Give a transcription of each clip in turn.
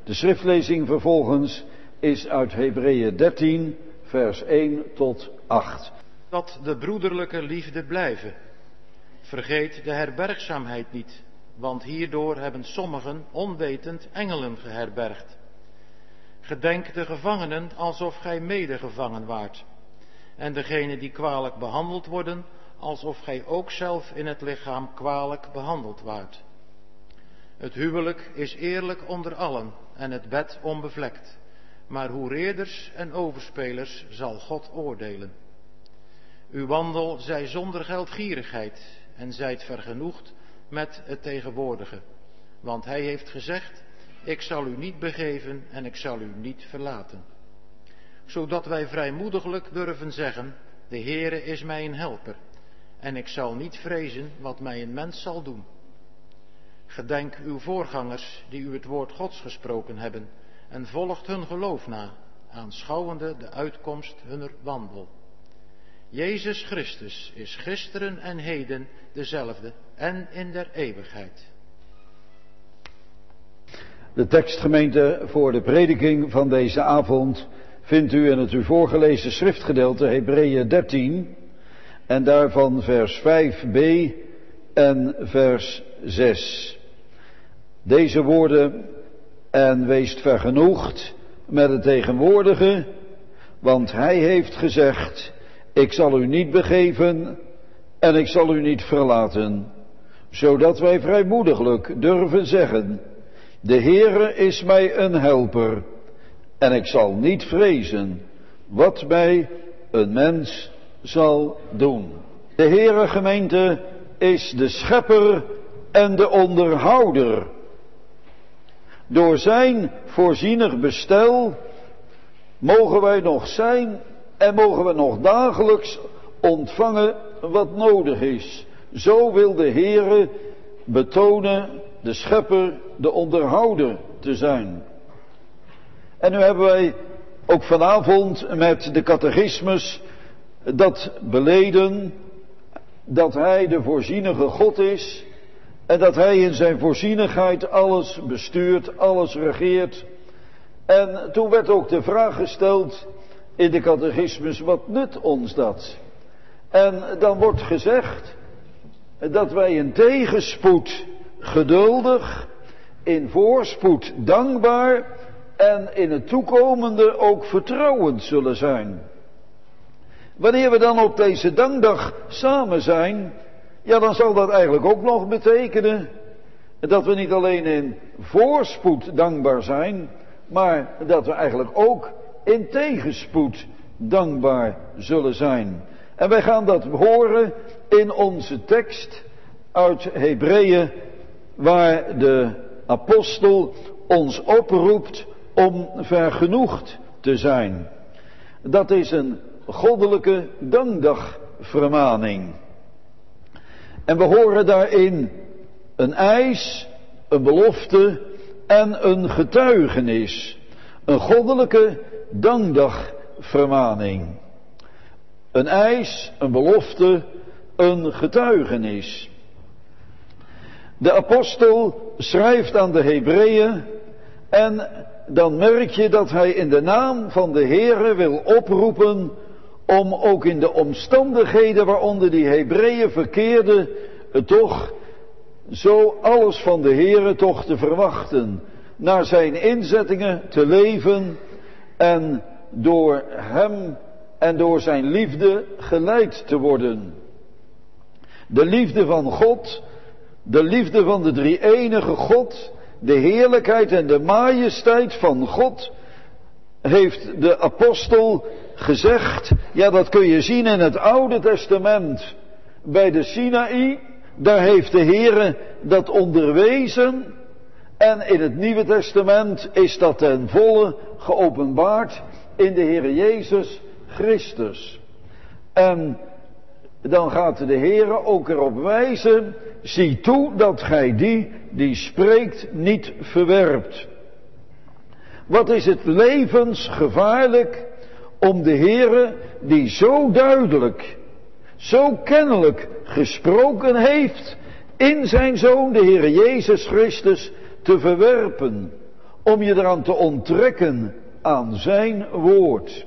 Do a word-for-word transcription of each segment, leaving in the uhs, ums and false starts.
De schriftlezing vervolgens is uit Hebreeën dertien, vers één tot acht. Dat de broederlijke liefde blijven. Vergeet de herbergzaamheid niet, want hierdoor hebben sommigen onwetend engelen geherbergd. Gedenk de gevangenen alsof gij medegevangen waart, en degenen die kwalijk behandeld worden, alsof gij ook zelf in het lichaam kwalijk behandeld waart. Het huwelijk is eerlijk onder allen en het bed onbevlekt, maar hoereerders en overspelers zal God oordelen. Uw wandel zij zonder geldgierigheid en zijt vergenoegd met het tegenwoordige, want hij heeft gezegd, ik zal u niet begeven en ik zal u niet verlaten. Zodat wij vrijmoediglijk durven zeggen, de Heere is mij een helper en ik zal niet vrezen wat mij een mens zal doen. Gedenk uw voorgangers die u het woord Gods gesproken hebben en volgt hun geloof na, aanschouwende de uitkomst hunner wandel. Jezus Christus is gisteren en heden dezelfde en in der eeuwigheid. De tekstgemeente voor de prediking van deze avond vindt u in het u voorgelezen schriftgedeelte Hebreeën dertien en daarvan vers vijf b en vers zes. Deze woorden, en weest vergenoegd met het tegenwoordige, want hij heeft gezegd, ik zal u niet begeven en ik zal u niet verlaten, zodat wij vrijmoediglijk durven zeggen, de Heere is mij een helper en ik zal niet vrezen wat mij een mens zal doen. De Heere gemeente is de schepper en de onderhouder. Door zijn voorzienig bestel mogen wij nog zijn en mogen we nog dagelijks ontvangen wat nodig is. Zo wil de Heere betonen de schepper, de onderhouder te zijn. En nu hebben wij ook vanavond met de catechismus dat beleden, dat hij de voorzienige God is en dat hij in zijn voorzienigheid alles bestuurt, alles regeert. En toen werd ook de vraag gesteld in de catechismus, wat nut ons dat? En dan wordt gezegd dat wij in tegenspoed geduldig, in voorspoed dankbaar en in het toekomende ook vertrouwend zullen zijn. Wanneer we dan op deze dankdag samen zijn, ja, dan zal dat eigenlijk ook nog betekenen dat we niet alleen in voorspoed dankbaar zijn, maar dat we eigenlijk ook in tegenspoed dankbaar zullen zijn. En wij gaan dat horen in onze tekst uit Hebreeën, waar de apostel ons oproept om vergenoegd te zijn. Dat is een goddelijke dankdagvermaning. En we horen daarin een eis, een belofte en een getuigenis. Een goddelijke dankdagvermaning. Een eis, een belofte, een getuigenis. De apostel schrijft aan de Hebreeën en dan merk je dat hij in de naam van de Heere wil oproepen om ook in de omstandigheden waaronder die Hebreeën verkeerden, toch zo alles van de Heere toch te verwachten, naar zijn inzettingen te leven en door hem en door zijn liefde geleid te worden. De liefde van God, de liefde van de drie-enige God, de heerlijkheid en de majesteit van God, heeft de apostel gezegd, ja, dat kun je zien in het Oude Testament. Bij de Sinaï, daar heeft de Heere dat onderwezen. En in het Nieuwe Testament is dat ten volle geopenbaard in de Heere Jezus Christus. En dan gaat de Heere ook erop wijzen, zie toe dat gij die, die spreekt, niet verwerpt. Wat is het levensgevaarlijk om de Heere, die zo duidelijk, zo kennelijk gesproken heeft in zijn Zoon, de Heere Jezus Christus, te verwerpen. om je eraan te onttrekken aan zijn woord.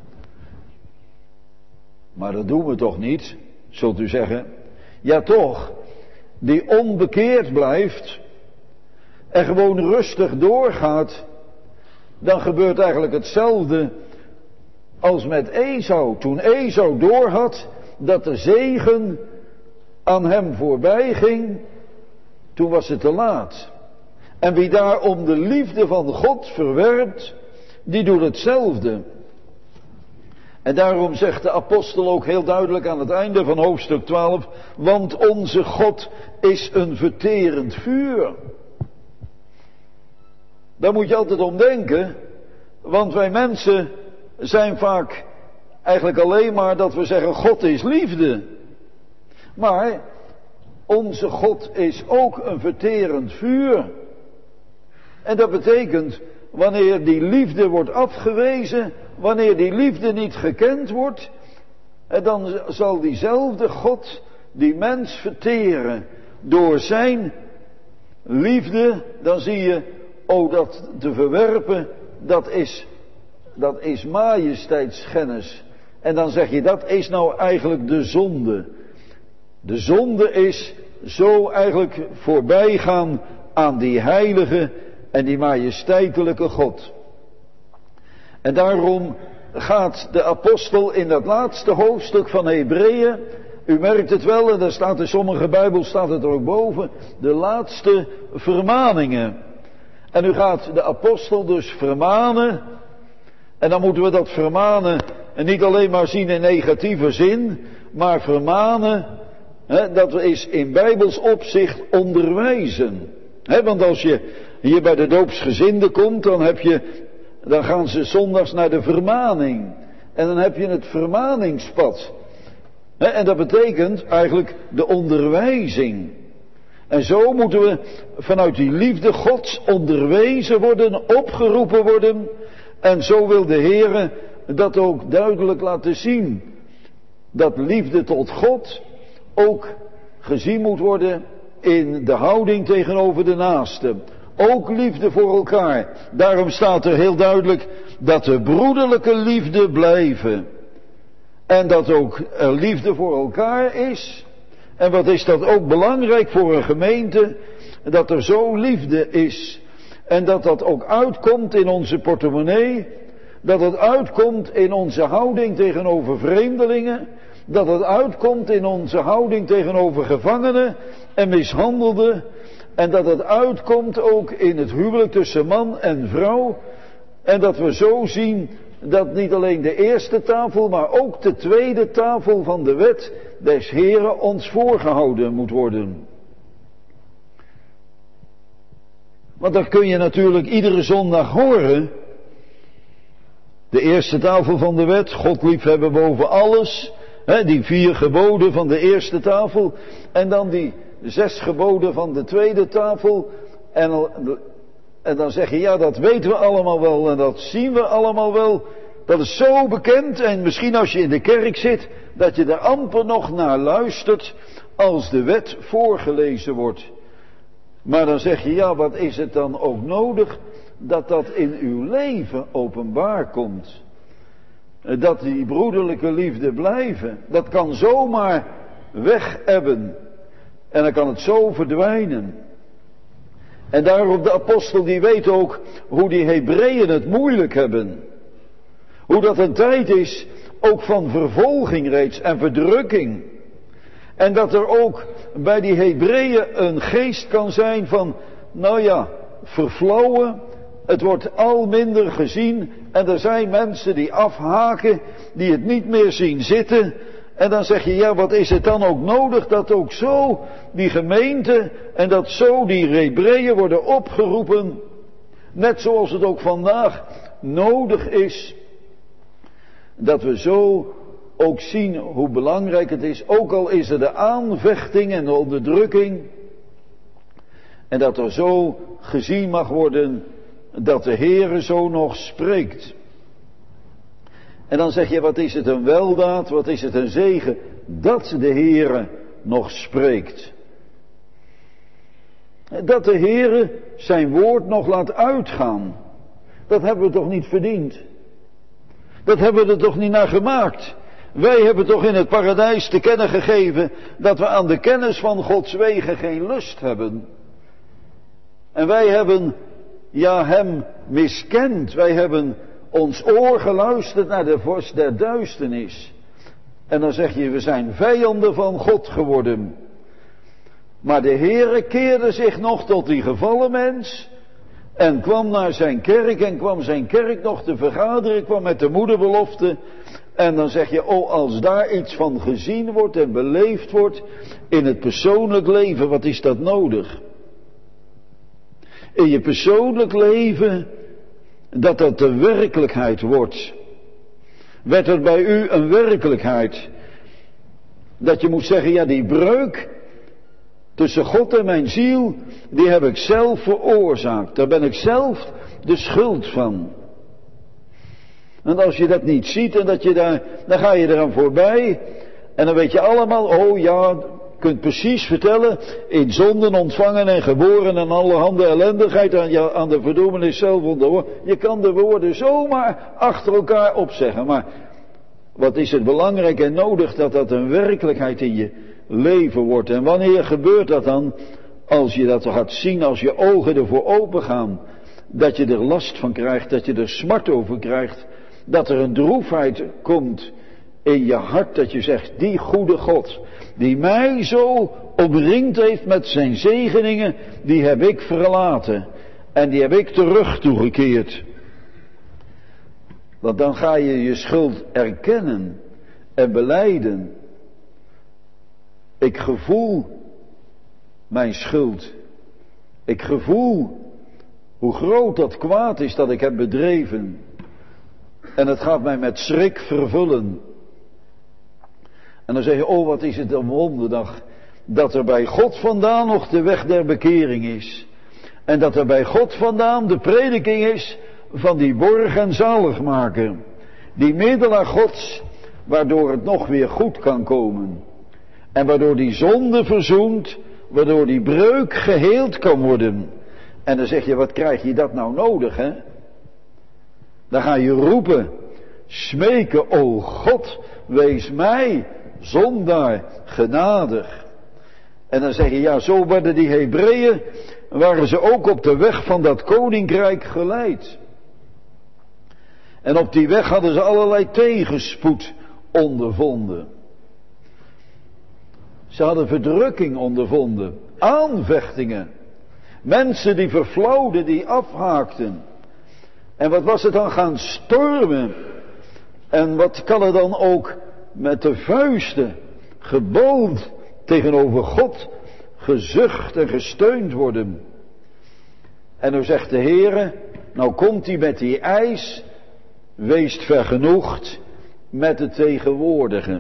Maar dat doen we toch niet, zult u zeggen. Ja toch, die onbekeerd blijft en gewoon rustig doorgaat, dan gebeurt eigenlijk hetzelfde als met Esau. Toen Esau doorhad dat de zegen aan hem voorbij ging, toen was het te laat. En wie daarom de liefde van God verwerpt, die doet hetzelfde. En daarom zegt de apostel ook heel duidelijk aan het einde van hoofdstuk twaalf, want onze God is een verterend vuur. Daar moet je altijd om denken, want wij mensen zijn vaak eigenlijk alleen maar dat we zeggen God is liefde. Maar onze God is ook een verterend vuur. En dat betekent, wanneer die liefde wordt afgewezen, wanneer die liefde niet gekend wordt, dan zal diezelfde God die mens verteren door zijn liefde. Dan zie je, oh, dat te verwerpen, dat is, dat is majesteitsschennis. En dan zeg je, dat is nou eigenlijk de zonde. De zonde is zo eigenlijk voorbijgaan aan die heilige en die majesteitelijke God. En daarom gaat de apostel in dat laatste hoofdstuk van Hebreeën, u merkt het wel, en daar staat in sommige Bijbels staat het er ook boven, de laatste vermaningen. En u gaat de apostel dus vermanen, en dan moeten we dat vermanen niet alleen maar zien in negatieve zin, maar vermanen, hè, dat is in Bijbels opzicht onderwijzen. Hè, want als je hier bij de doopsgezinden komt, dan heb je, dan gaan ze zondags naar de vermaning. En dan heb je het vermaningspad. Hè, en dat betekent eigenlijk de onderwijzing. En zo moeten we vanuit die liefde Gods onderwezen worden, opgeroepen worden. En zo wil de Heere dat ook duidelijk laten zien. Dat liefde tot God ook gezien moet worden in de houding tegenover de naaste. Ook liefde voor elkaar. Daarom staat er heel duidelijk dat de broederlijke liefde blijven. En dat ook er liefde voor elkaar is. En wat is dat ook belangrijk voor een gemeente? Dat er zo liefde is. En dat dat ook uitkomt in onze portemonnee. Dat het uitkomt in onze houding tegenover vreemdelingen. Dat het uitkomt in onze houding tegenover gevangenen en mishandelden. En dat het uitkomt ook in het huwelijk tussen man en vrouw. En dat we zo zien dat niet alleen de eerste tafel, maar ook de tweede tafel van de wet des Heren ons voorgehouden moet worden. Want dat kun je natuurlijk iedere zondag horen. De eerste tafel van de wet, God liefhebben boven alles. Hè, die vier geboden van de eerste tafel. En dan die zes geboden van de tweede tafel. En, en dan zeg je, ja, dat weten we allemaal wel en dat zien we allemaal wel. Dat is zo bekend en misschien als je in de kerk zit, dat je er amper nog naar luistert als de wet voorgelezen wordt. Maar dan zeg je, ja, wat is het dan ook nodig dat dat in uw leven openbaar komt? Dat die broederlijke liefde blijven, dat kan zomaar wegebben. En dan kan het zo verdwijnen. En daarom de apostel die weet ook hoe die Hebreeën het moeilijk hebben. Hoe dat een tijd is ook van vervolging reeds en verdrukking. En dat er ook bij die Hebreeën een geest kan zijn van, nou ja, verflauwen. Het wordt al minder gezien en er zijn mensen die afhaken, die het niet meer zien zitten. En dan zeg je, ja, wat is het dan ook nodig dat ook zo die gemeente en dat zo die Hebreeën worden opgeroepen. Net zoals het ook vandaag nodig is. Dat we zo ook zien hoe belangrijk het is, ook al is er de aanvechting en de onderdrukking. En dat er zo gezien mag worden dat de Heere zo nog spreekt. En dan zeg je, wat is het een weldaad, wat is het een zegen, dat de Heere nog spreekt. Dat de Heere zijn woord nog laat uitgaan. Dat hebben we toch niet verdiend? Dat hebben we er toch niet naar gemaakt? Wij hebben toch in het paradijs te kennen gegeven dat we aan de kennis van Gods wegen geen lust hebben. En wij hebben, ja, hem miskend. Wij hebben ons oor geluisterd naar de vorst der duisternis. En dan zeg je, we zijn vijanden van God geworden. Maar de Heere keerde zich nog tot die gevallen mens en kwam naar zijn kerk en kwam zijn kerk nog te vergaderen, kwam met de moederbelofte. En dan zeg je, oh, als daar iets van gezien wordt en beleefd wordt in het persoonlijk leven, wat is dat nodig? In je persoonlijk leven, dat dat de werkelijkheid wordt. Werd het bij u een werkelijkheid? Dat je moet zeggen, ja, die breuk tussen God en mijn ziel, die heb ik zelf veroorzaakt. Daar ben ik zelf de schuld van. En als je dat niet ziet en dat je daar, dan ga je eraan voorbij. En dan weet je allemaal, oh ja, je kunt precies vertellen, in zonden ontvangen en geboren en allerhande ellendigheid aan, ja, aan de verdoemenis zelf onderworpen. Je kan de woorden zomaar achter elkaar opzeggen. Maar wat is het belangrijk en nodig dat dat een werkelijkheid in je leven wordt. En wanneer gebeurt dat dan? Als je dat gaat zien, als je ogen ervoor open gaan. Dat je er last van krijgt, dat je er smart over krijgt. Dat er een droefheid komt in je hart, dat je zegt, die goede God, die mij zo omringd heeft met zijn zegeningen, die heb ik verlaten. En die heb ik terug toegekeerd. Want dan ga je je schuld erkennen en belijden. Ik gevoel mijn schuld. Ik gevoel hoe groot dat kwaad is dat ik heb bedreven. En het gaat mij met schrik vervullen. En dan zeg je, oh, wat is het een wonderdag dat er bij God vandaan nog de weg der bekering is. En dat er bij God vandaan de prediking is van die borg en zaligmaker. Die middelaar Gods, waardoor het nog weer goed kan komen. En waardoor die zonde verzoend, waardoor die breuk geheeld kan worden. En dan zeg je, wat krijg je dat nou nodig, hè? Dan ga je roepen, smeken, o God, wees mij, zondaar, genadig. En dan zeg je, ja, zo werden die Hebreeën, waren ze ook op de weg van dat koninkrijk geleid. En op die weg hadden ze allerlei tegenspoed ondervonden. Ze hadden verdrukking ondervonden, aanvechtingen. Mensen die verflauwden, die afhaakten. En wat was het dan gaan stormen? En wat kan er dan ook met de vuisten gebold tegenover God gezucht en gesteund worden? En nu zegt de Heere, nou komt hij met die eis, wees vergenoegd met het tegenwoordige.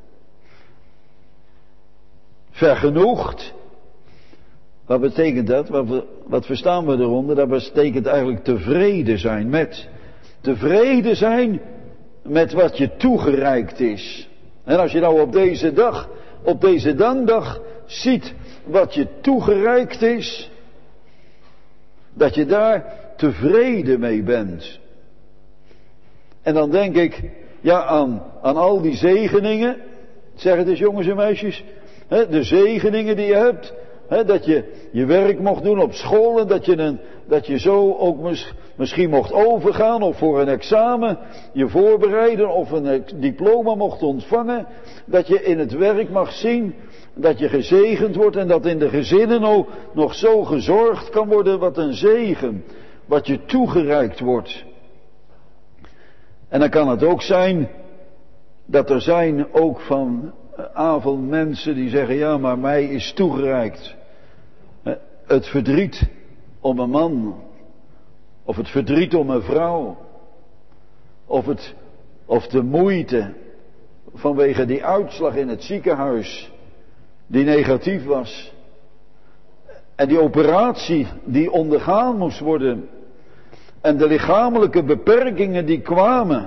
Vergenoegd, wat betekent dat? Wat, we, wat verstaan we eronder? Dat betekent eigenlijk tevreden zijn met. Tevreden zijn met wat je toegereikt is. En als je nou op deze dag, op deze dankdag ziet wat je toegereikt is, dat je daar tevreden mee bent. En dan denk ik, ja, aan, aan al die zegeningen, zeg het eens jongens en meisjes, hè, de zegeningen die je hebt, hè, dat je je werk mocht doen op school en dat je, een, dat je zo ook mis, misschien mocht overgaan of voor een examen je voorbereiden of een diploma mocht ontvangen, dat je in het werk mag zien dat je gezegend wordt en dat in de gezinnen ook nog zo gezorgd kan worden, wat een zegen, wat je toegereikt wordt. En dan kan het ook zijn dat er zijn ook van avond mensen die zeggen, ja, maar mij is toegereikt het verdriet om een man, of het verdriet om een vrouw, of, het, of de moeite vanwege die uitslag in het ziekenhuis die negatief was, en die operatie die ondergaan moest worden, en de lichamelijke beperkingen die kwamen.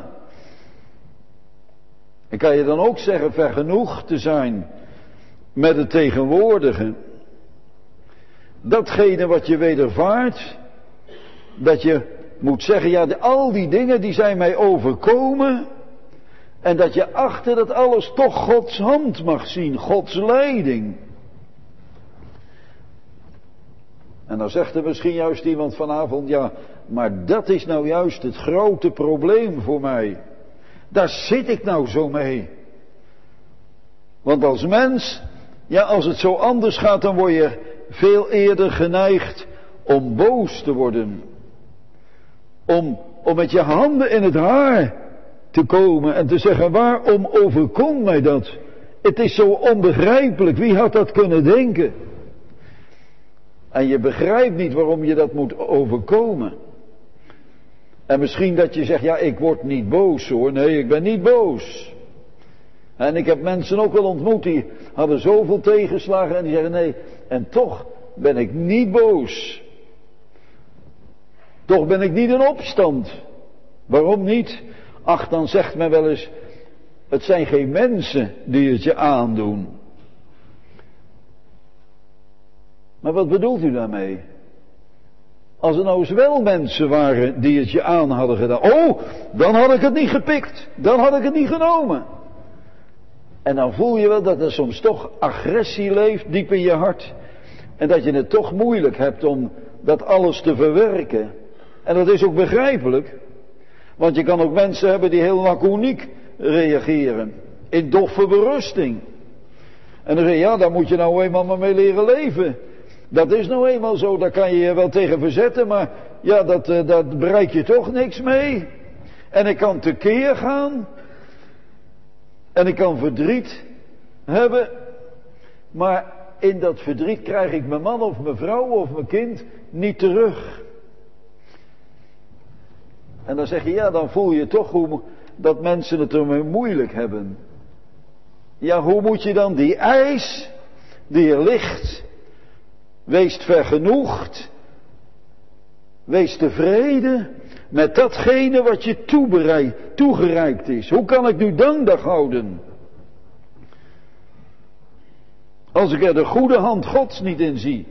En kan je dan ook zeggen vergenoegd te zijn met het tegenwoordige. datgene wat je wedervaart, dat je moet zeggen, ja, de, al die dingen die zijn mij overkomen, en dat je achter dat alles toch Gods hand mag zien, Gods leiding. En dan zegt er misschien juist iemand vanavond, ja, maar dat is nou juist het grote probleem voor mij. Daar zit ik nou zo mee. Want als mens, ja, als het zo anders gaat, dan word je veel eerder geneigd om boos te worden. Om, om met je handen in het haar te komen en te zeggen, waarom overkomt mij dat? Het is zo onbegrijpelijk, wie had dat kunnen denken? En je begrijpt niet waarom je dat moet overkomen. En misschien dat je zegt, ja, ik word niet boos hoor. Nee, ik ben niet boos. En ik heb mensen ook wel ontmoet die hadden zoveel tegenslagen en die zeggen, nee, en toch ben ik niet boos. Toch ben ik niet in opstand. Waarom niet? Ach, dan zegt men wel eens, het zijn geen mensen die het je aandoen. Maar wat bedoelt u daarmee? Als er nou eens wel mensen waren die het je aan hadden gedaan. Oh, dan had ik het niet gepikt. Dan had ik het niet genomen. En dan voel je wel dat er soms toch agressie leeft diep in je hart. En dat je het toch moeilijk hebt om dat alles te verwerken. En dat is ook begrijpelijk. Want je kan ook mensen hebben die heel laconiek reageren. In doffe berusting. En dan zeg je, ja, daar moet je nou eenmaal maar mee leren leven. Dat is nou eenmaal zo, daar kan je je wel tegen verzetten, maar ja, dat, uh, dat bereik je toch niks mee. En ik kan tekeer gaan. En ik kan verdriet hebben. Maar in dat verdriet krijg ik mijn man of mijn vrouw of mijn kind niet terug. En dan zeg je, ja, dan voel je toch hoe dat mensen het ermee moeilijk hebben. Ja, hoe moet je dan die eis die er ligt, wees vergenoegd, wees tevreden met datgene wat je toegereikt is. Hoe kan ik nu dankbaar houden? Als ik er de goede hand Gods niet in zie.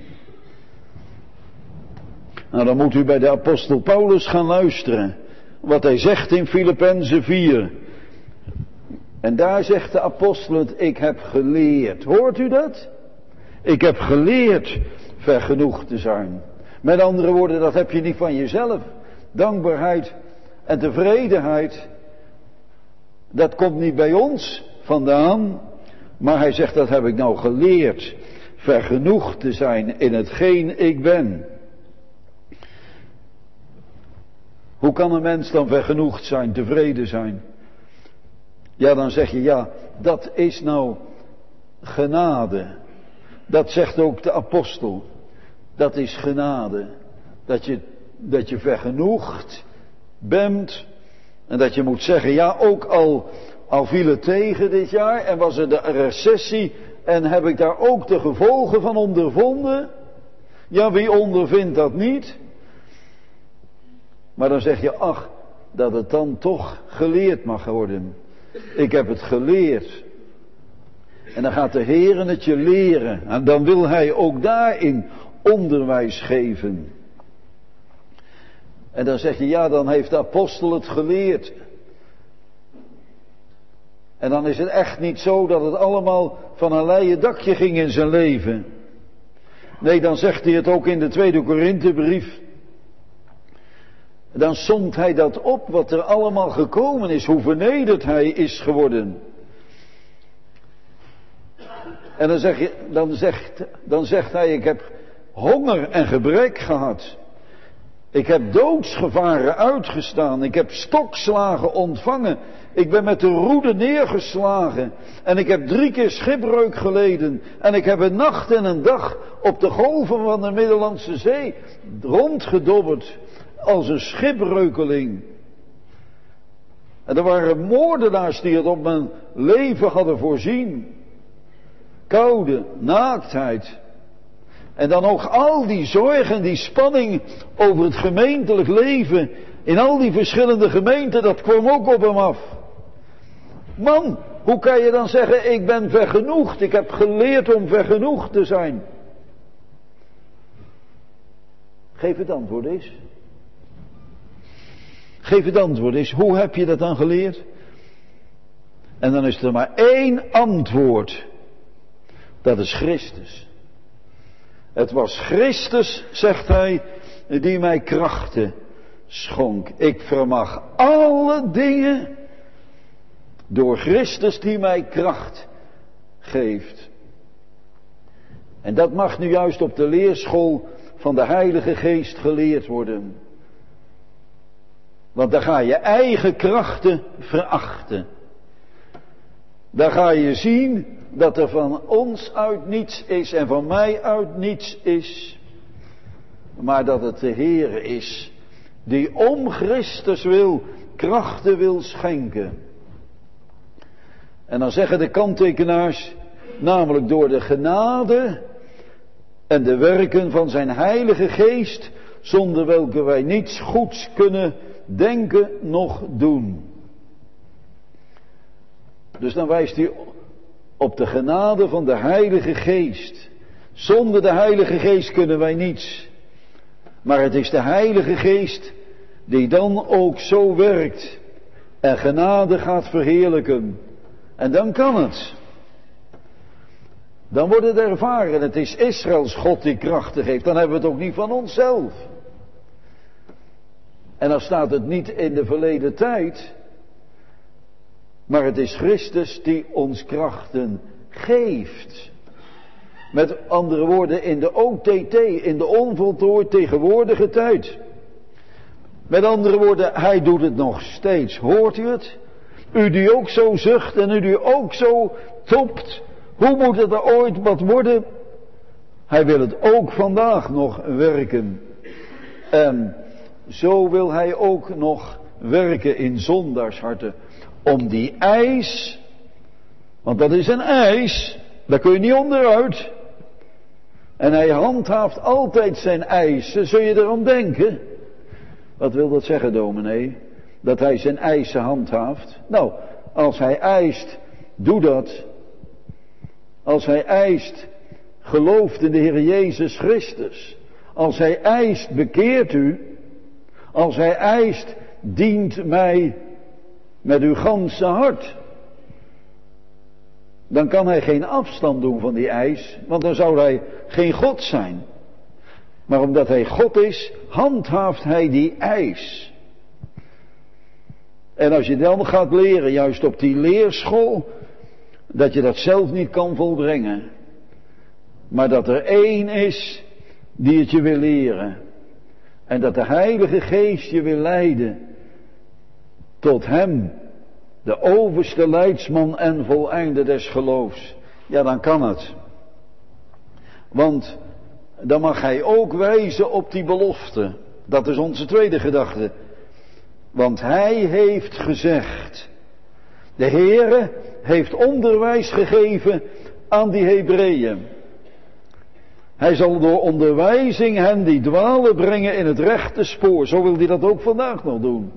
Nou, dan moet u bij de apostel Paulus gaan luisteren. Wat hij zegt in Filippenzen vier. En daar zegt de apostel het, ik heb geleerd. Hoort u dat? Ik heb geleerd vergenoegd te zijn. Met andere woorden, dat heb je niet van jezelf. Dankbaarheid en tevredenheid, dat komt niet bij ons vandaan. Maar hij zegt, dat heb ik nou geleerd. Vergenoegd te zijn in hetgeen ik ben. Hoe kan een mens dan vergenoegd zijn, tevreden zijn? Ja, dan zeg je, ja, dat is nou genade. Dat zegt ook de apostel. Dat is genade. Dat je, dat je vergenoegd bent. En dat je moet zeggen, ja, ook al, al viel het tegen dit jaar en was er de recessie en heb ik daar ook de gevolgen van ondervonden. Ja, wie ondervindt dat niet? Maar dan zeg je, ach, dat het dan toch geleerd mag worden. Ik heb het geleerd. En dan gaat de Heer het je leren. En dan wil Hij ook daarin onderwijs geven. En dan zeg je, ja, dan heeft de apostel het geleerd. En dan is het echt niet zo dat het allemaal van een leien dakje ging in zijn leven. Nee, dan zegt hij het ook in de tweede Korinthebrief. Dan somt hij dat op wat er allemaal gekomen is, hoe vernederd hij is geworden. En dan, zeg je, dan, zegt, dan zegt hij, ik heb honger en gebrek gehad. Ik heb doodsgevaren uitgestaan. Ik heb stokslagen ontvangen. Ik ben met de roede neergeslagen. En ik heb drie keer schipbreuk geleden. En ik heb een nacht en een dag op de golven van de Middellandse Zee rondgedobberd. Als een schipbreukeling. En er waren moordenaars die het op mijn leven hadden voorzien. Koude, naaktheid. En dan ook al die zorgen, die spanning over het gemeentelijk leven. In al die verschillende gemeenten, dat kwam ook op hem af. Man, hoe kan je dan zeggen, ik ben vergenoegd. Ik heb geleerd om vergenoegd te zijn. Geef het antwoord eens. Geef het antwoord eens. Hoe heb je dat dan geleerd? En dan is er maar één antwoord. Dat is Christus. Het was Christus, zegt hij, die mij krachten schonk. Ik vermag alle dingen door Christus die mij kracht geeft. En dat mag nu juist op de leerschool van de Heilige Geest geleerd worden. Want dan ga je eigen krachten verachten. Dan ga je zien dat er van ons uit niets is en van mij uit niets is. Maar dat het de Heer is die om Christus wil krachten wil schenken. En dan zeggen de kanttekenaars, namelijk door de genade en de werken van zijn Heilige Geest, zonder welke wij niets goeds kunnen denken noch doen. Dus dan wijst hij op de genade van de Heilige Geest. Zonder de Heilige Geest kunnen wij niets. Maar het is de Heilige Geest die dan ook zo werkt en genade gaat verheerlijken. En dan kan het. Dan wordt het ervaren. Het is Israëls God die krachten geeft. Dan hebben we het ook niet van onszelf. En dan staat het niet in de verleden tijd. Maar het is Christus die ons krachten geeft. Met andere woorden, in de O T T, in de onvoltooid tegenwoordige tijd. Met andere woorden, hij doet het nog steeds. Hoort u het? U die ook zo zucht en u die ook zo topt. Hoe moet het er ooit wat worden? Hij wil het ook vandaag nog werken. En zo wil hij ook nog werken in zondaarsharten. Om die eis, want dat is een eis, daar kun je niet onderuit. En hij handhaaft altijd zijn eisen, zul je erom denken? Wat wil dat zeggen, dominee? Dat hij zijn eisen handhaaft? Nou, als hij eist, doe dat. Als hij eist, gelooft in de Heer Jezus Christus. Als hij eist, bekeert u. Als hij eist, dient mij met uw ganse hart. Dan kan hij geen afstand doen van die eis, want dan zou hij geen God zijn. Maar omdat hij God is, handhaaft hij die eis. En als je dan gaat leren, juist op die leerschool, dat je dat zelf niet kan volbrengen. Maar dat er één is die het je wil leren. En dat de Heilige Geest je wil leiden tot hem, de overste leidsman en voleinder des geloofs. Ja, dan kan het. Want dan mag hij ook wijzen op die belofte. Dat is onze tweede gedachte. Want hij heeft gezegd. De Heere heeft onderwijs gegeven aan die Hebreeën. Hij zal door onderwijzing hen die dwalen brengen in het rechte spoor. Zo wil hij dat ook vandaag nog doen.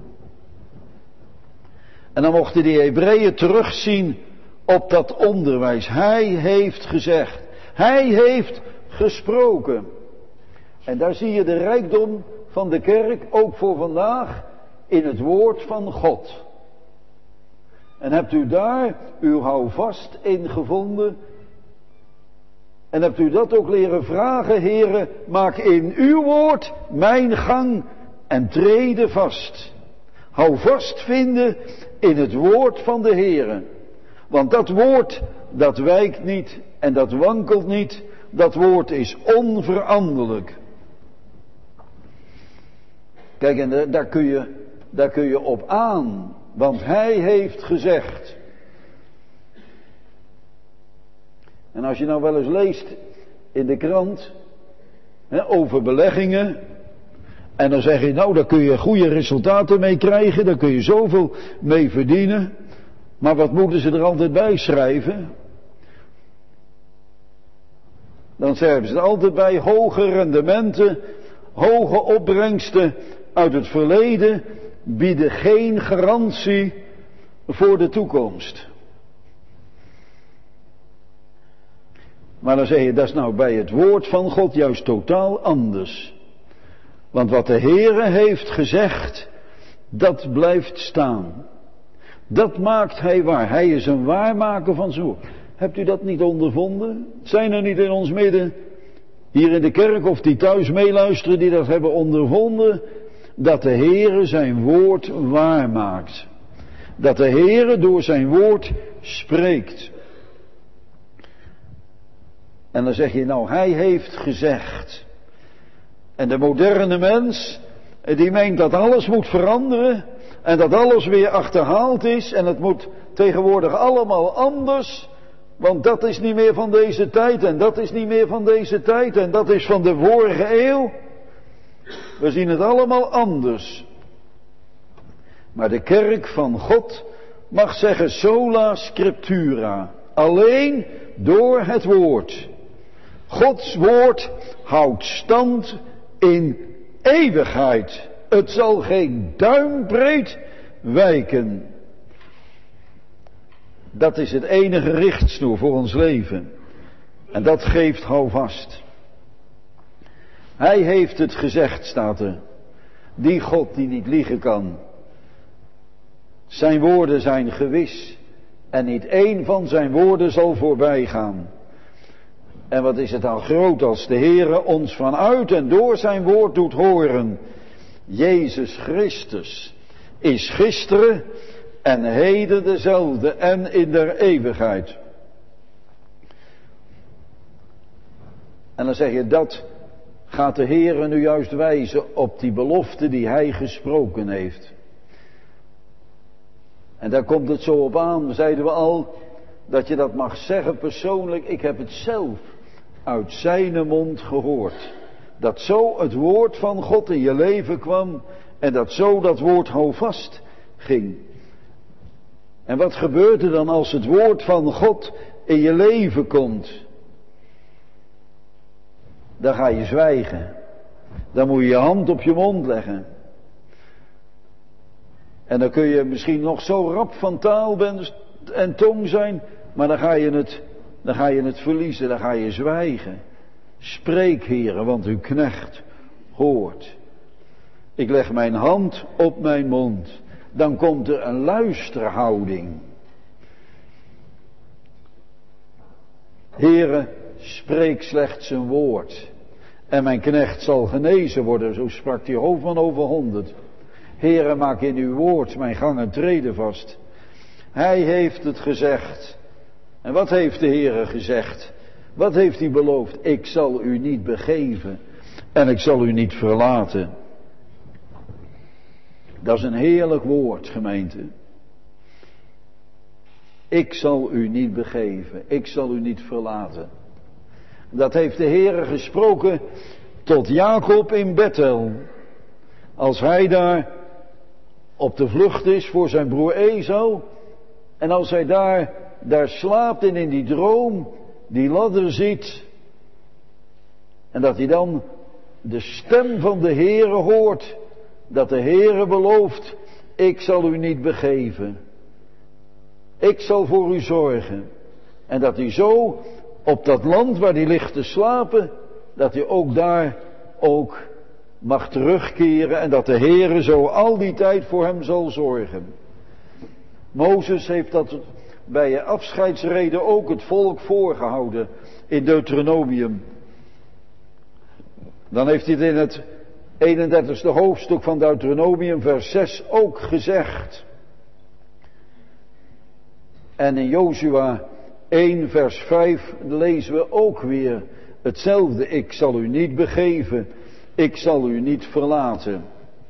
En dan mochten die Hebreeën terugzien op dat onderwijs. Hij heeft gezegd. Hij heeft gesproken. En daar zie je de rijkdom van de kerk ook voor vandaag in het woord van God. En hebt u daar uw houvast in gevonden? En hebt u dat ook leren vragen, Heere, maak in uw woord mijn gang en treden vast. Hou vast vinden in het woord van de Heere. Want dat woord, dat wijkt niet en dat wankelt niet. Dat woord is onveranderlijk. Kijk, en daar kun je, daar kun je op aan. Want hij heeft gezegd. En als je nou wel eens leest in de krant hè, over beleggingen. En dan zeg je, nou daar kun je goede resultaten mee krijgen. Daar kun je zoveel mee verdienen. Maar wat moeten ze er altijd bij schrijven? Dan schrijven ze er altijd bij hoge rendementen, hoge opbrengsten uit het verleden bieden geen garantie voor de toekomst. Maar dan zeg je, dat is nou bij het woord van God juist totaal anders. Want wat de Heere heeft gezegd, dat blijft staan. Dat maakt hij waar. Hij is een waarmaker van zijn woord. Hebt u dat niet ondervonden? Zijn er niet in ons midden, hier in de kerk of die thuis meeluisteren, die dat hebben ondervonden, dat de Heere zijn woord waarmaakt? Dat de Heere door zijn woord spreekt. En dan zeg je, nou, hij heeft gezegd. En de moderne mens, die meent dat alles moet veranderen en dat alles weer achterhaald is en het moet tegenwoordig allemaal anders, want dat is niet meer van deze tijd en dat is niet meer van deze tijd en dat is van de vorige eeuw. We zien het allemaal anders. Maar de kerk van God mag zeggen sola scriptura, alleen door het woord. Gods woord houdt stand in eeuwigheid. Het zal geen duimbreed wijken. Dat is het enige richtsnoer voor ons leven. En dat geeft houvast. Hij heeft het gezegd, staat er. Die God die niet liegen kan. Zijn woorden zijn gewis. En niet één van zijn woorden zal voorbij gaan. En wat is het dan groot als de Heere ons vanuit en door zijn woord doet horen. Jezus Christus is gisteren en heden dezelfde en in der eeuwigheid. En dan zeg je, dat gaat de Heere nu juist wijzen op die belofte die hij gesproken heeft. En daar komt het zo op aan, zeiden we al, dat je dat mag zeggen persoonlijk. Ik heb het zelf uit zijn mond gehoord. Dat zo het woord van God in je leven kwam en dat zo dat woord houvast ging. En wat gebeurt er dan als het woord van God in je leven komt? Dan ga je zwijgen. Dan moet je je hand op je mond leggen. En dan kun je misschien nog zo rap van taal en tong zijn, maar dan ga je het, dan ga je het verliezen, dan ga je zwijgen. Spreek, Heere, want uw knecht hoort. Ik leg mijn hand op mijn mond. Dan komt er een luisterhouding. Heere, spreek slechts een woord. En mijn knecht zal genezen worden, zo sprak die hoofd van over honderd. Heere, maak in uw woord mijn gang en treden vast. Hij heeft het gezegd. En wat heeft de Heere gezegd? Wat heeft hij beloofd? Ik zal u niet begeven en ik zal u niet verlaten. Dat is een heerlijk woord, gemeente. Ik zal u niet begeven, ik zal u niet verlaten. Dat heeft de Heere gesproken tot Jacob in Bethel. Als hij daar op de vlucht is voor zijn broer Esau. En als hij daar, daar slaapt en in die droom die ladder ziet. En dat hij dan de stem van de Heere hoort. Dat de Heere belooft, ik zal u niet begeven. Ik zal voor u zorgen. En dat hij zo op dat land waar hij ligt te slapen, dat hij ook daar ook mag terugkeren en dat de Heere zo al die tijd voor hem zal zorgen. Mozes heeft dat bij je afscheidsrede ook het volk voorgehouden in Deuteronomium. Dan heeft hij het in het eenendertigste hoofdstuk van Deuteronomium vers zes ook gezegd. En in Jozua één vers vijf lezen we ook weer hetzelfde. Ik zal u niet begeven, ik zal u niet verlaten.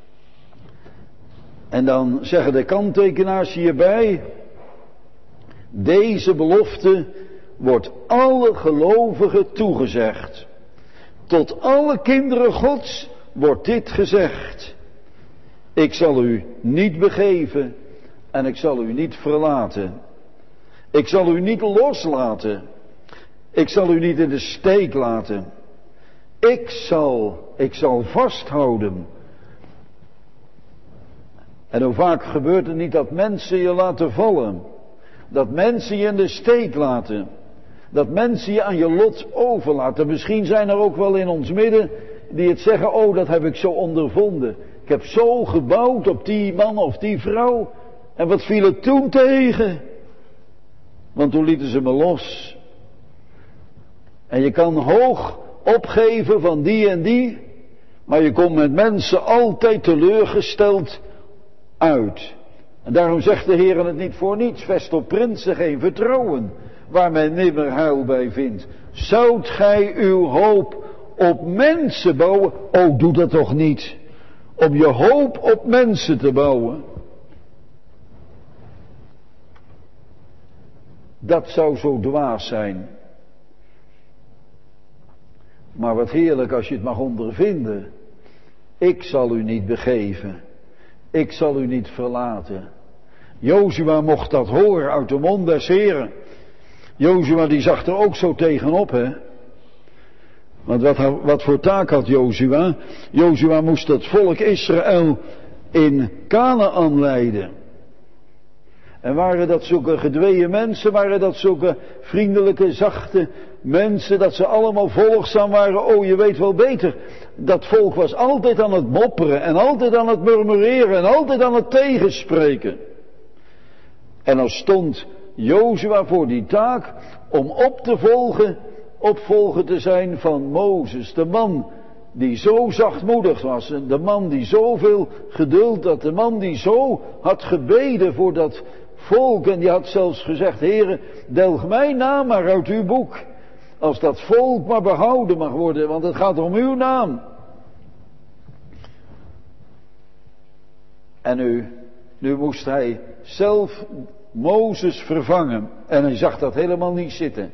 En dan zeggen de kanttekenaars hierbij, deze belofte wordt alle gelovigen toegezegd. Tot alle kinderen Gods wordt dit gezegd. Ik zal u niet begeven en ik zal u niet verlaten. Ik zal u niet loslaten. Ik zal u niet in de steek laten. Ik zal, ik zal vasthouden. En hoe vaak gebeurt het niet dat mensen je laten vallen. Dat mensen je in de steek laten. Dat mensen je aan je lot overlaten. Misschien zijn er ook wel in ons midden die het zeggen, oh dat heb ik zo ondervonden. Ik heb zo gebouwd op die man of die vrouw. En wat viel het toen tegen? Want toen lieten ze me los. En je kan hoog opgeven van die en die. Maar je komt met mensen altijd teleurgesteld uit. En daarom zegt de Heer het niet voor niets. Vest op prinsen geen vertrouwen, waar men nimmer heil bij vindt. Zoudt gij uw hoop op mensen bouwen? Oh, doe dat toch niet. Om je hoop op mensen te bouwen. Dat zou zo dwaas zijn. Maar wat heerlijk als je het mag ondervinden. Ik zal u niet begeven. Ik zal u niet verlaten. Jozua mocht dat horen uit de mond des Heren. Jozua die zag er ook zo tegenop, hè. Want wat, wat voor taak had Jozua? Jozua moest het volk Israël in Kanaan leiden. En waren dat zulke gedweeën mensen, waren dat zulke vriendelijke, zachte mensen, dat ze allemaal volgzaam waren? Oh, je weet wel beter. Dat volk was altijd aan het mopperen en altijd aan het murmureren en altijd aan het tegenspreken. En dan stond Jozua voor die taak om op te volgen, opvolger te zijn van Mozes. De man die zo zachtmoedig was, de man die zoveel geduld had, de man die zo had gebeden voor dat volk. En die had zelfs gezegd, Heere, delg mijn naam maar uit uw boek. Als dat volk maar behouden mag worden, want het gaat om uw naam. En nu, nu moest hij zelf Mozes vervangen. En hij zag dat helemaal niet zitten.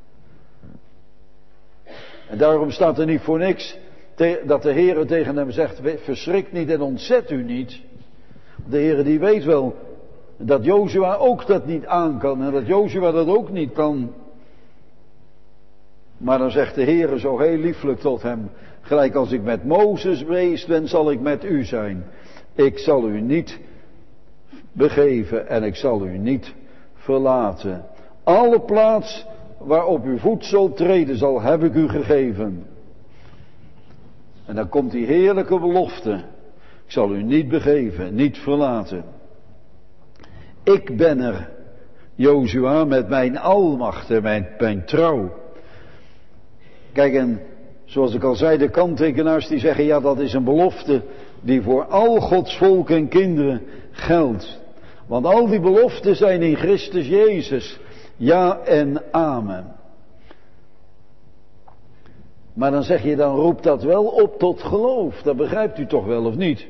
En daarom staat er niet voor niks te, dat de Heere tegen hem zegt, verschrik niet en ontzet u niet. De Heere die weet wel dat Jozua ook dat niet aan kan en dat Jozua dat ook niet kan. Maar dan zegt de Heere zo heel lieflijk tot hem, gelijk als ik met Mozes geweest ben, zal ik met u zijn. Ik zal u niet begeven en ik zal u niet verlaten. Alle plaats waarop uw voet zult treden zal, heb ik u gegeven. En dan komt die heerlijke belofte. Ik zal u niet begeven, niet verlaten. Ik ben er, Jozua, met mijn almacht en mijn, mijn trouw. Kijk, en zoals ik al zei, de kanttekenaars die zeggen, ja, dat is een belofte die voor al Gods volk en kinderen geldt. Want al die beloften zijn in Christus Jezus. Ja en amen. Maar dan zeg je, dan roept dat wel op tot geloof. Dat begrijpt u toch wel of niet?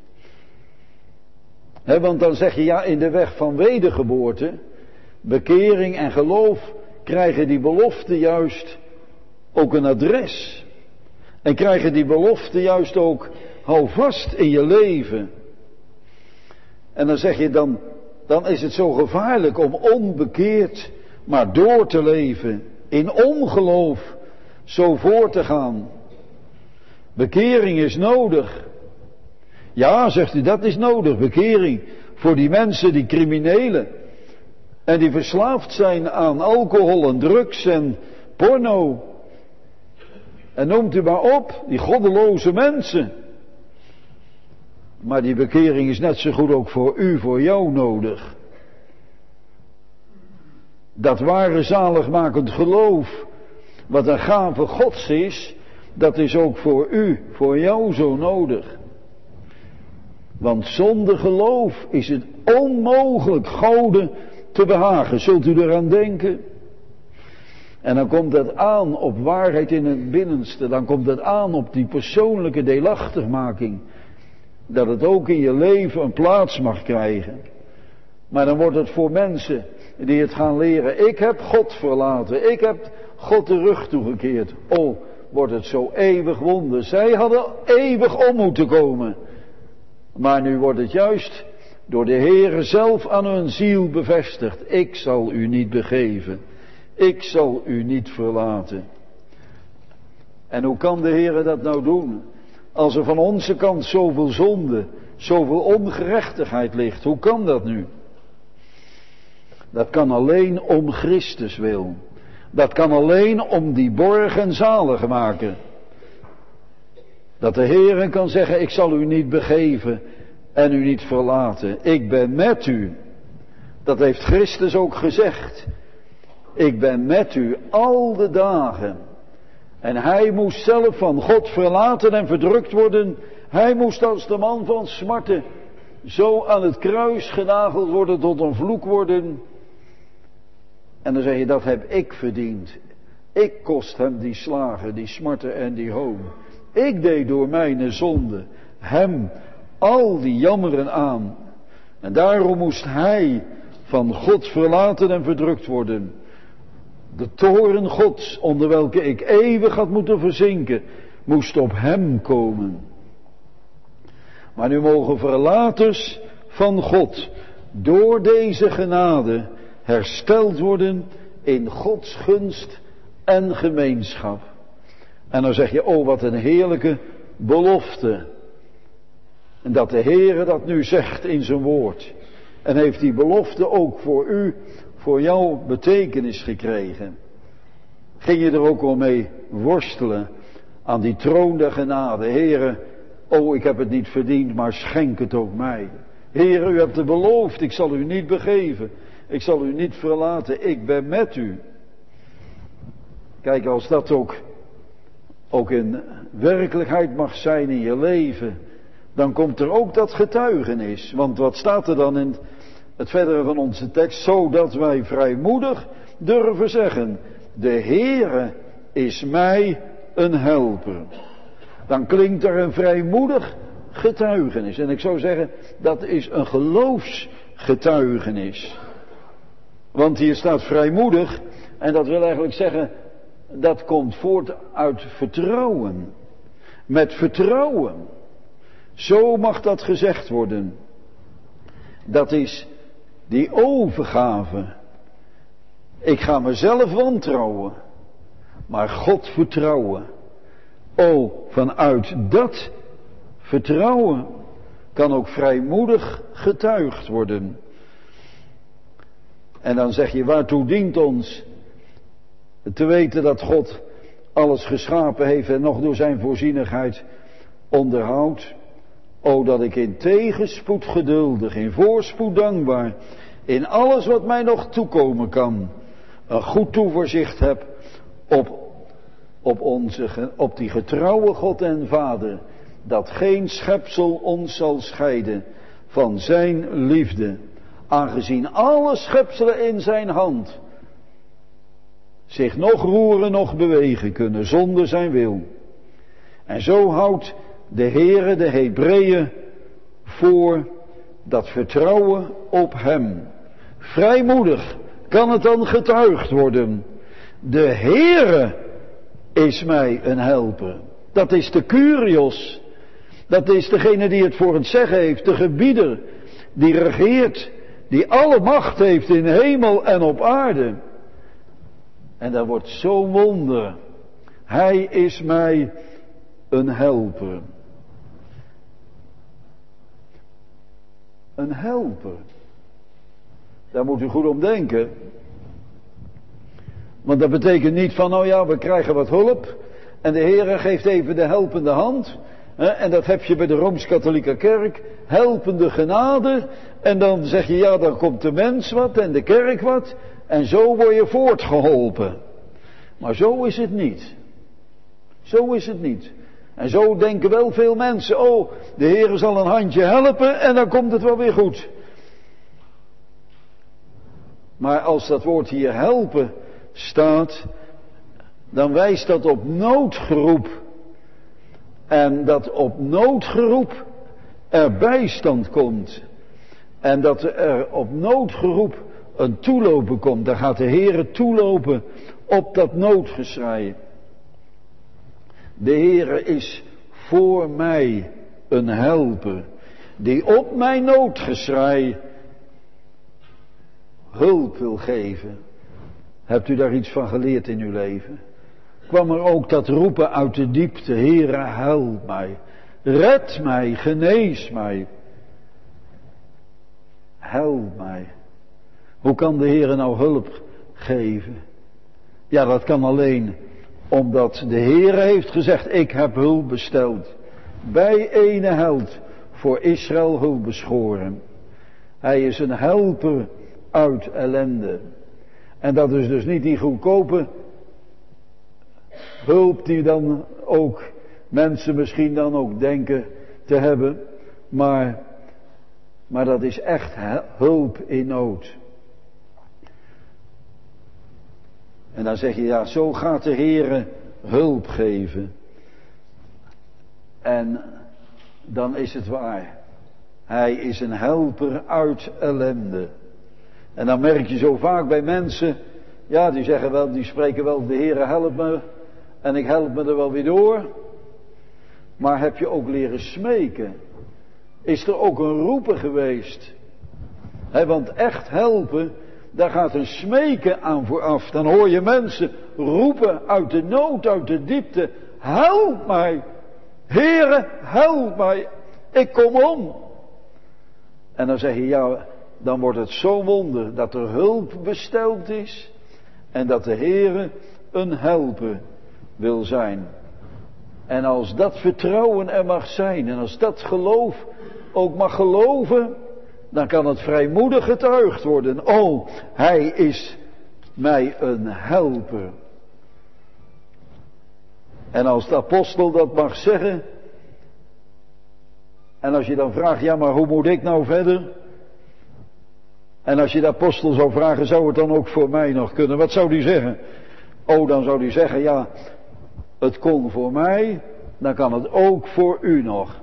He, want dan zeg je, ja, in de weg van wedergeboorte, bekering en geloof, krijgen die beloften juist ook een adres. En krijgen die beloften juist ook, hou vast in je leven. En dan zeg je, dan, dan is het zo gevaarlijk om onbekeerd maar door te leven, in ongeloof zo voor te gaan. Bekering is nodig. Ja, zegt u, dat is nodig, bekering. Voor die mensen, die criminelen. En die verslaafd zijn aan alcohol en drugs en porno. En noemt u maar op, die goddeloze mensen. Maar die bekering is net zo goed ook voor u, voor jou nodig. Dat ware zaligmakend geloof, wat een gave Gods is, dat is ook voor u, voor jou zo nodig. Want zonder geloof is het onmogelijk Goden te behagen. Zult u eraan denken? En dan komt het aan op waarheid in het binnenste. Dan komt het aan op die persoonlijke deelachtigmaking. Dat het ook in je leven een plaats mag krijgen. Maar dan wordt het voor mensen die het gaan leren. Ik heb God verlaten. Ik heb God de rug toegekeerd. Oh, wordt het zo eeuwig wonder. Zij hadden eeuwig om moeten komen. Maar nu wordt het juist door de Heere zelf aan hun ziel bevestigd. Ik zal u niet begeven. Ik zal u niet verlaten. En hoe kan de Heere dat nou doen? Als er van onze kant zoveel zonde, zoveel ongerechtigheid ligt. Hoe kan dat nu? Dat kan alleen om Christus wil. Dat kan alleen om die borg en zaligmaker. Dat de Heere kan zeggen, ik zal u niet begeven en u niet verlaten. Ik ben met u. Dat heeft Christus ook gezegd. Ik ben met u al de dagen. En hij moest zelf van God verlaten en verdrukt worden. Hij moest als de man van smarten zo aan het kruis genageld worden, tot een vloek worden. En dan zeg je, dat heb ik verdiend. Ik kost hem die slagen, die smarten en die hoon. Ik deed door mijn zonde hem al die jammeren aan. En daarom moest hij van God verlaten en verdrukt worden. De toorn Gods, onder welke ik eeuwig had moeten verzinken, moest op hem komen. Maar nu mogen verlaters van God door deze genade hersteld worden in Gods gunst en gemeenschap. En dan zeg je, oh wat een heerlijke belofte. En dat de Heere dat nu zegt in zijn woord. En heeft die belofte ook voor u, voor jou betekenis gekregen. Ging je er ook al mee worstelen aan die troon der genade. Heere, oh ik heb het niet verdiend, maar schenk het ook mij. Heere, u hebt het beloofd, ik zal u niet begeven. Ik zal u niet verlaten, ik ben met u. Kijk, als dat ook, ook in werkelijkheid mag zijn in je leven, dan komt er ook dat getuigenis. Want wat staat er dan in het verdere van onze tekst? Zodat wij vrijmoedig durven zeggen, de Heere is mij een helper. Dan klinkt er een vrijmoedig getuigenis. En ik zou zeggen, dat is een geloofsgetuigenis. Want hier staat vrijmoedig, en dat wil eigenlijk zeggen, dat komt voort uit vertrouwen. Met vertrouwen. Zo mag dat gezegd worden. Dat is die overgave. Ik ga mezelf wantrouwen, maar God vertrouwen. O, vanuit dat vertrouwen kan ook vrijmoedig getuigd worden. En dan zeg je, waartoe dient ons te weten dat God alles geschapen heeft en nog door zijn voorzienigheid onderhoudt? O, dat ik in tegenspoed geduldig, in voorspoed dankbaar, in alles wat mij nog toekomen kan, een goed toeverzicht heb op, op, onze, op die getrouwe God en Vader, dat geen schepsel ons zal scheiden van zijn liefde, aangezien alle schepselen in zijn hand zich nog roeren, nog bewegen kunnen, zonder zijn wil. En zo houdt de Heere de Hebreeën voor dat vertrouwen op hem. Vrijmoedig kan het dan getuigd worden. De Heere is mij een helper. Dat is de Kyrios. Dat is degene die het voor het zeggen heeft. De gebieder die regeert. Die alle macht heeft in hemel en op aarde. En dat wordt zo'n wonder. Hij is mij een helper. Een helper. Daar moet u goed om denken. Want dat betekent niet van, nou ja, we krijgen wat hulp. En de Heere geeft even de helpende hand. Hè, en dat heb je bij de Rooms-Katholieke Kerk. Helpende genade. En dan zeg je, ja, dan komt de mens wat en de kerk wat. En zo word je voortgeholpen. Maar zo is het niet. Zo is het niet. En zo denken wel veel mensen, oh, de Heere zal een handje helpen en dan komt het wel weer goed. Maar als dat woord hier helpen staat, dan wijst dat op noodgeroep. En dat op noodgeroep er bijstand komt. En dat er op noodgeroep een toelopen komt. Daar gaat de Heere toelopen op dat noodgeschrei. De Heere is voor mij een helper, die op mijn noodgeschrei hulp wil geven. Hebt u daar iets van geleerd in uw leven? Kwam er ook dat roepen uit de diepte, Heere, help mij, red mij, genees mij. Help mij. Hoe kan de Heere nou hulp geven? Ja, dat kan alleen omdat de Heere heeft gezegd, ik heb hulp besteld. bij ene held voor Israël hulp beschoren. Hij is een helper uit ellende. En dat is dus niet die goedkope hulp die dan ook mensen misschien dan ook denken te hebben. Maar, maar dat is echt hulp in nood. En dan zeg je, ja, zo gaat de Heere hulp geven. En dan is het waar. Hij is een helper uit ellende. En dan merk je zo vaak bij mensen, ja, die zeggen wel, die spreken wel, de Heere help me. En ik help me er wel weer door. Maar heb je ook leren smeken? Is er ook een roepen geweest? He, want echt helpen, daar gaat een smeken aan vooraf. Dan hoor je mensen roepen uit de nood, uit de diepte. Help mij! Heere, help mij! Ik kom om! En dan zeg je, ja, dan wordt het zo'n wonder dat er hulp besteld is. En dat de Heere een helper wil zijn. En als dat vertrouwen er mag zijn, en als dat geloof ook mag geloven, dan kan het vrijmoedig getuigd worden. Oh, hij is mij een helper. En als de apostel dat mag zeggen, en als je dan vraagt, ja, maar hoe moet ik nou verder? En als je de apostel zou vragen, zou het dan ook voor mij nog kunnen? Wat zou die zeggen? Oh, dan zou die zeggen, ja, het kon voor mij, dan kan het ook voor u nog.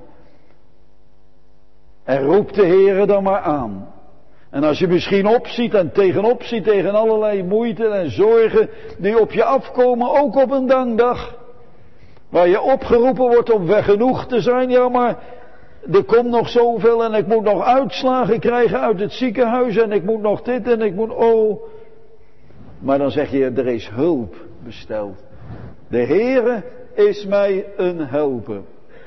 En roep de Heere dan maar aan. En als je misschien opziet en tegenop ziet tegen allerlei moeite en zorgen die op je afkomen, ook op een dankdag, waar je opgeroepen wordt om weg genoeg te zijn, ja, maar er komt nog zoveel en ik moet nog uitslagen krijgen uit het ziekenhuis en ik moet nog dit en ik moet, oh. Maar dan zeg je, er is hulp besteld. De Heere is mij een helper.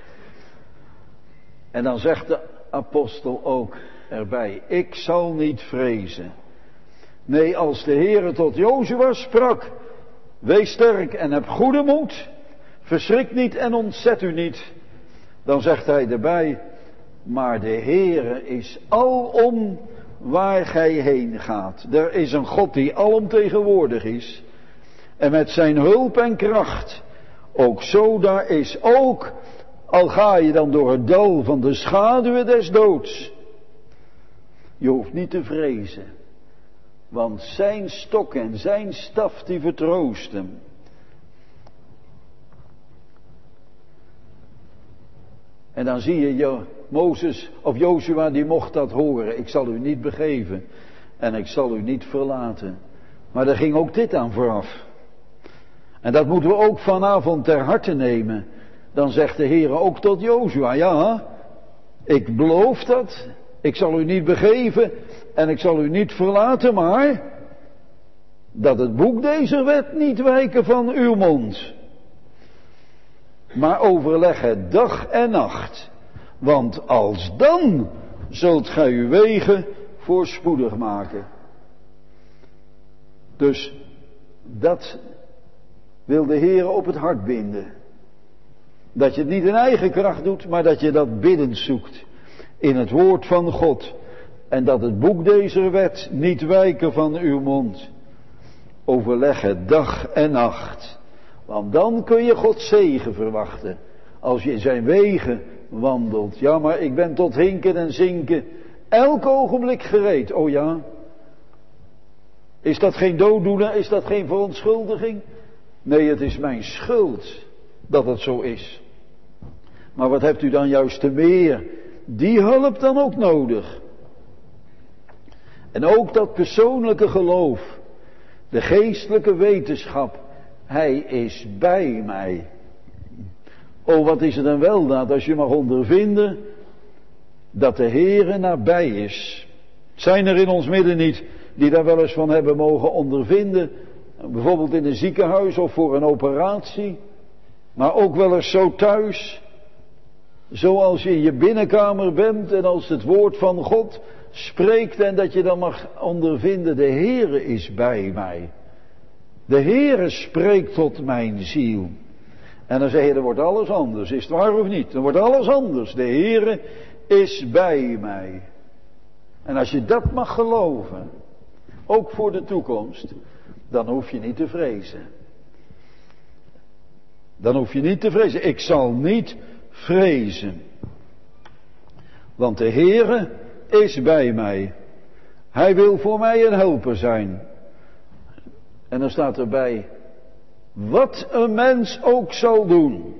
En dan zegt de apostel ook erbij, ik zal niet vrezen. Nee, als de Heere tot Jozua sprak, wees sterk en heb goede moed, verschrik niet en ontzet u niet. Dan zegt hij erbij, maar de Heere is alom waar gij heen gaat. Er is een God die alomtegenwoordig is. En met zijn hulp en kracht, ook zo daar is ook, al ga je dan door het dal van de schaduwen des doods. Je hoeft niet te vrezen, want zijn stok en zijn staf die vertroosten. En dan zie je, je Mozes of Jozua die mocht dat horen. Ik zal u niet begeven en ik zal u niet verlaten. Maar er ging ook dit aan vooraf. En dat moeten we ook vanavond ter harte nemen. Dan zegt de Heer ook tot Jozua, ja, ik beloof dat. Ik zal u niet begeven en ik zal u niet verlaten, maar dat het boek deze wet niet wijken van uw mond. Maar overleg het dag en nacht. Want als dan zult gij uw wegen voorspoedig maken. Dus dat wil de Heer op het hart binden. Dat je het niet in eigen kracht doet, maar dat je dat biddend zoekt. In het woord van God. En dat het boek deze wet niet wijken van uw mond. Overleg het dag en nacht. Want dan kun je Gods zegen verwachten. Als je in zijn wegen wandelt. Ja, maar ik ben tot hinken en zinken elk ogenblik gereed. Oh ja. Is dat geen dooddoener? Is dat geen verontschuldiging? Nee, het is mijn schuld dat het zo is. Maar wat hebt u dan juist te meer? Die hulp dan ook nodig. En ook dat persoonlijke geloof. De geestelijke wetenschap. Hij is bij mij. Oh, wat is het een weldaad als je mag ondervinden dat de Heere nabij is. Zijn er in ons midden niet die daar wel eens van hebben mogen ondervinden, bijvoorbeeld in een ziekenhuis of voor een operatie, maar ook wel eens zo thuis, zoals je in je binnenkamer bent en als het woord van God spreekt en dat je dan mag ondervinden, de Heere is bij mij. De Heere spreekt tot mijn ziel. En dan zeg je, dan wordt alles anders. Is het waar of niet? Dan wordt alles anders. De Heere is bij mij. En als je dat mag geloven, ook voor de toekomst, dan hoef je niet te vrezen. Dan hoef je niet te vrezen. Ik zal niet vrezen. Want de Heere is bij mij. Hij wil voor mij een helper zijn. En dan staat erbij, wat een mens ook zal doen.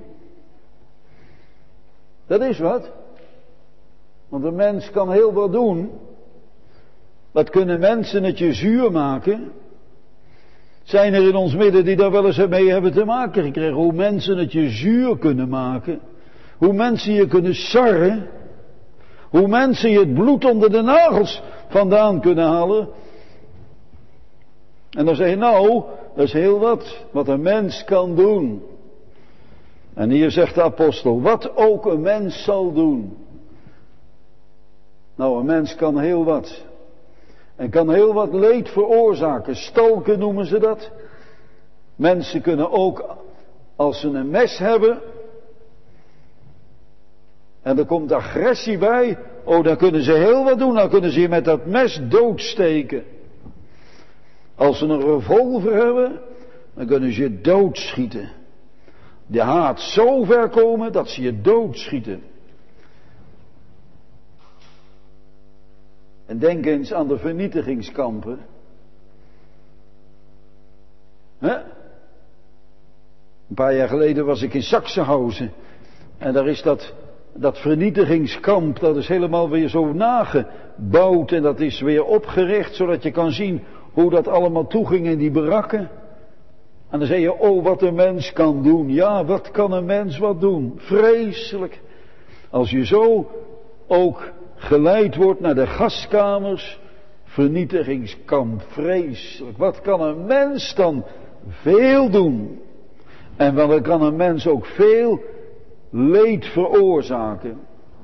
Dat is wat. Want een mens kan heel wat doen. Wat kunnen mensen het je zuur maken? Zijn er in ons midden die daar wel eens mee hebben te maken gekregen? Hoe mensen het je zuur kunnen maken. Hoe mensen je kunnen sarren. Hoe mensen je het bloed onder de nagels vandaan kunnen halen. En dan zeg je, nou, dat is heel wat, wat een mens kan doen. En hier zegt de apostel, wat ook een mens zal doen. Nou, een mens kan heel wat. En kan heel wat leed veroorzaken. Stalken noemen ze dat. Mensen kunnen ook, als ze een mes hebben, en er komt agressie bij, oh, dan kunnen ze heel wat doen. Dan kunnen ze je met dat mes doodsteken. Als ze een revolver hebben, dan kunnen ze je doodschieten. De haat zo ver komen dat ze je doodschieten. En denk eens aan de vernietigingskampen. Hè? Een paar jaar geleden was ik in Sachsenhausen. En daar is dat, dat vernietigingskamp, dat is helemaal weer zo nagebouwd. En dat is weer opgericht, zodat je kan zien hoe dat allemaal toeging in die barakken. En dan zeg je, oh, wat een mens kan doen. Ja, wat kan een mens wat doen? Vreselijk. Als je zo ook geleid wordt naar de gaskamers, vernietigingskamp, vreselijk. Wat kan een mens dan veel doen? En wat kan een mens ook veel leed veroorzaken?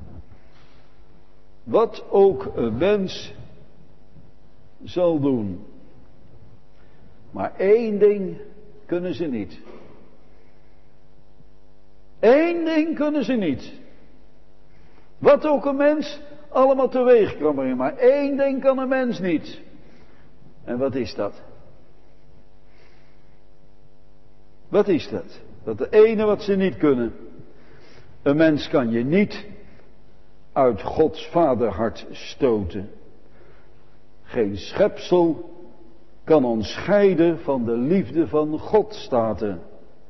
Wat ook een mens zal doen. Maar één ding kunnen ze niet. Eén ding kunnen ze niet. Wat ook een mens allemaal teweeg kan brengen. Maar één ding kan een mens niet. En wat is dat? Wat is dat? Dat de ene wat ze niet kunnen. Een mens kan je niet uit Gods vaderhart stoten. Geen schepsel kan ons scheiden van de liefde van God, staat er.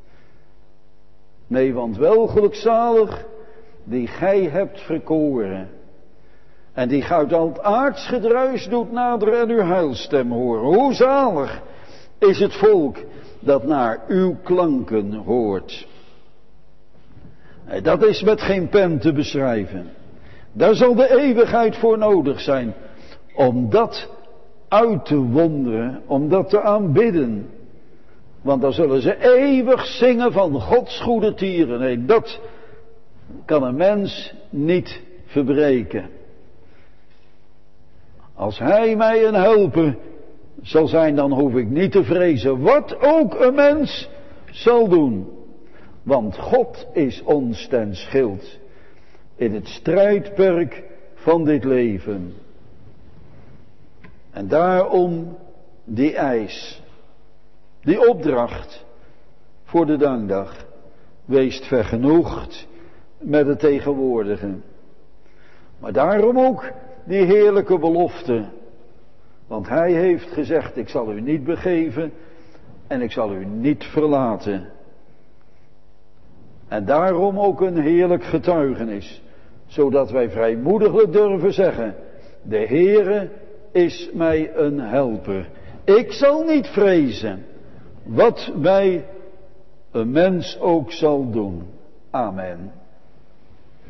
Nee, want wel gelukzalig die gij hebt verkoren. En die gij uit al het aards gedruis doet naderen en uw heilstem horen. Hoe zalig is het volk dat naar uw klanken hoort. Nee, dat is met geen pen te beschrijven. Daar zal de eeuwigheid voor nodig zijn. Om dat uit te wonderen, om dat te aanbidden. Want dan zullen ze eeuwig zingen van Gods goede tieren. Nee, dat kan een mens niet verbreken. Als Hij mij een helper zal zijn, dan hoef ik niet te vrezen wat ook een mens zal doen. Want God is ons ten schild in het strijdperk van dit leven. En daarom die eis, die opdracht voor de dankdag. Wees vergenoegd met het tegenwoordige. Maar daarom ook die heerlijke belofte. Want Hij heeft gezegd, ik zal u niet begeven en ik zal u niet verlaten. En daarom ook een heerlijk getuigenis. Zodat wij vrijmoediglijk durven zeggen, de Heere is mij een helper. Ik zal niet vrezen wat mij een mens ook zal doen. Amen.